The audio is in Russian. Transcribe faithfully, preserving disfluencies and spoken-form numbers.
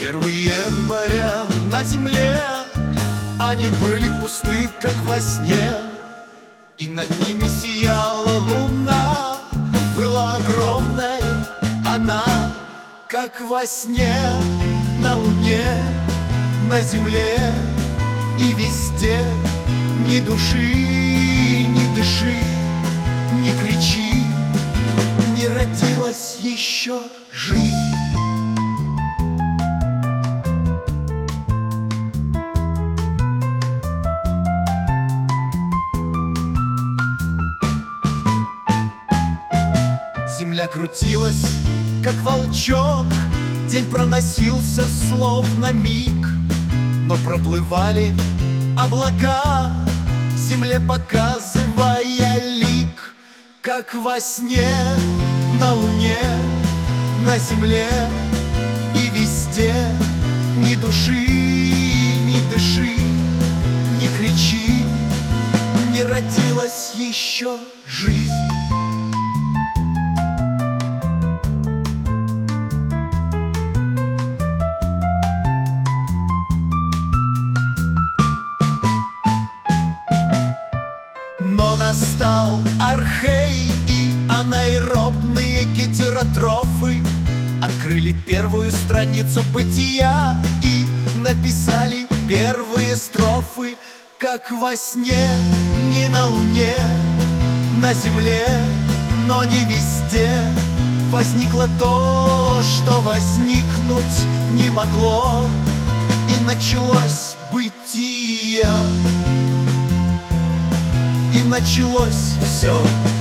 Первые моря на земле, они были пусты, как во сне, и над ними сияла луна. Была огромной она, как во сне. На луне, на земле и везде ни души, ни дыши, ни кричи, не родилась еще жизнь. Земля крутилась, как волчок, день проносился, словно миг, но проплывали облака, земле показывая лик. Как во сне, на луне, на земле и везде ни души, ни дыши, ни кричи, не родилась еще жизнь. Но настал архей, и анаэробные гетеротрофы открыли первую страницу бытия и написали первые строфы. Как во сне, не на луне, на земле, но не везде возникло то, что возникнуть не могло, и началось бытие. И началось все.